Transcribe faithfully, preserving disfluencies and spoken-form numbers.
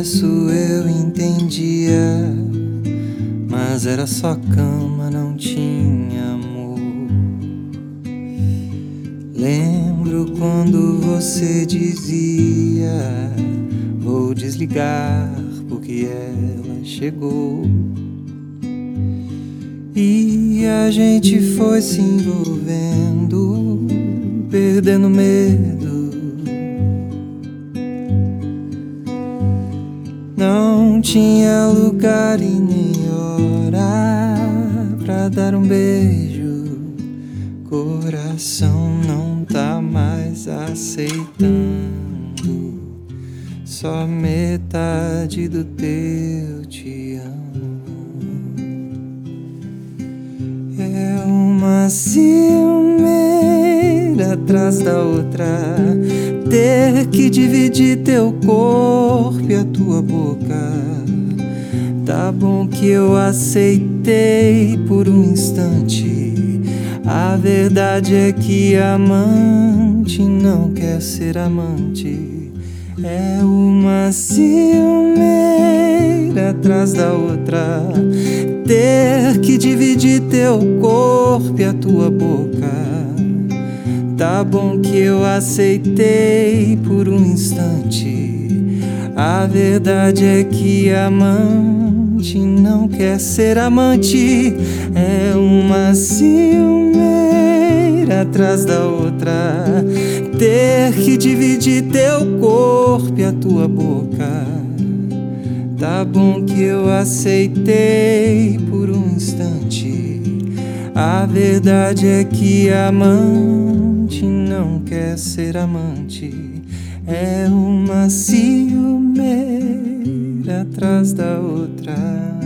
começo eu entendia, mas era só cama, não tinha amor. Lembro quando você dizia: vou desligar porque ela chegou. E a gente foi se envolvendo, perdendo medo. Não tinha lugar e nem hora pra dar um beijo. Coração não tá mais aceitando só metade do teu te amo. É uma ciumeira atrás da outra, ter que dividir teu corpo e a tua boca. Tá bom que eu aceitei por um instante. A verdade é que amante não quer ser amante. É uma ciumeira atrás da outra, ter que dividir teu corpo e a tua boca. Tá bom que eu aceitei por um instante. A verdade é que amante não quer ser amante. É uma ciumeira atrás da outra, ter que dividir teu corpo e a tua boca. Tá bom que eu aceitei por um instante. A verdade é que amante não quer ser amante. É uma ciumeira atrás da outra.